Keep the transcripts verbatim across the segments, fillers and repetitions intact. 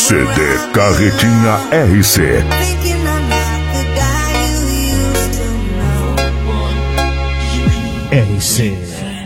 C D Carretinha R C. R C.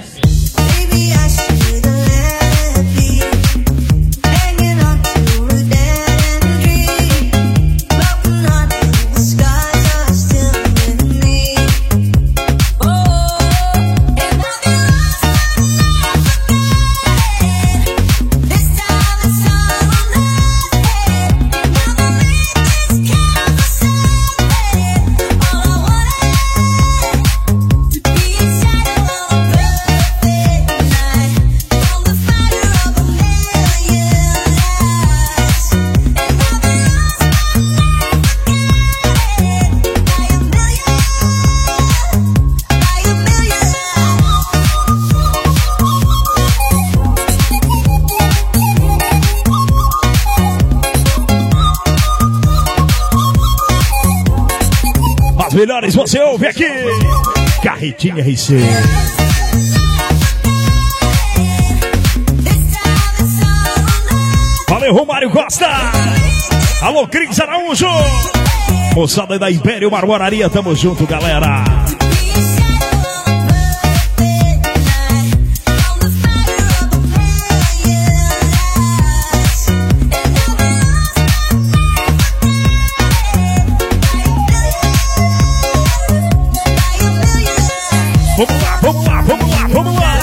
Melhores você ouve aqui, Carretinha R C. Valeu, Romário Costa. Alô, Cris Araújo. Moçada da Império Marmoraria, tamo junto, galera. Vamos lá, vamos lá, vamos lá, vamos lá.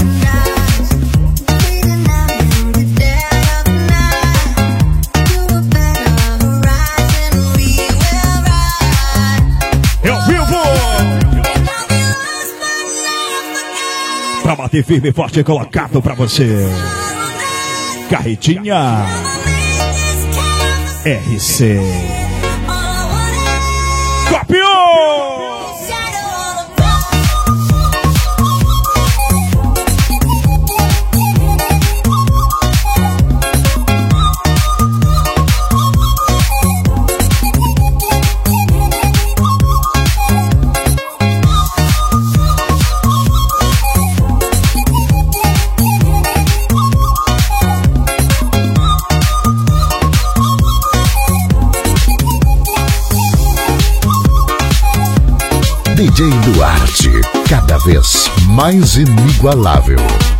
É ao vivo. Pra bater firme e forte e colocado pra você. Carretinha R C. Copiou! D J Duarte, cada vez mais inigualável.